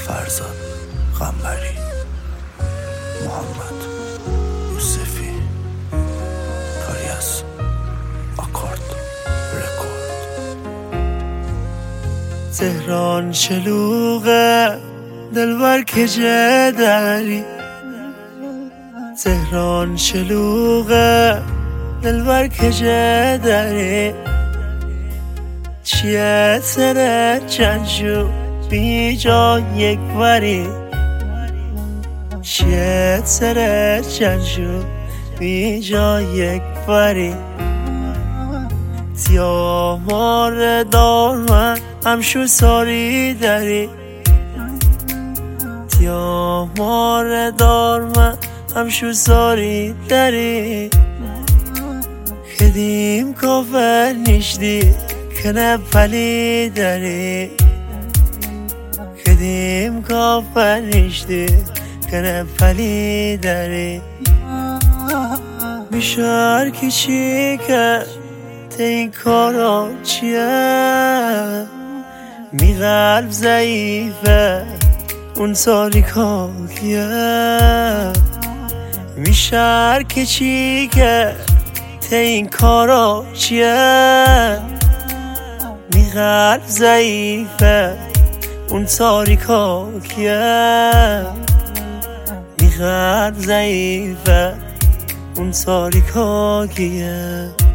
فرزاد قنبری، محمد یوسفی، کاری از آکورد رکورد. تهران شلوغه دلبر کجه داری، تهران شلوغه دلبر کجه داری، چیه سر چند شو بی جا یک بری، چیه سر چند شو بی جا یک بری. تیا مار دار من همشو ساری داری، تیا مار دار من همشو ساری داری. خدیم کافر نیشتی کنه پلی داری، خدیم کافر نیشتی کنه پلی داری. میشار کچی که ته این کارا چیه، می قلب ضعیفه اون تاریکا کیه. میشار کچی که ته این کارا چیه، می قلب ضعیفه اون تاریکا کیه، می قلب ضعیفه اون تاریکا کیه.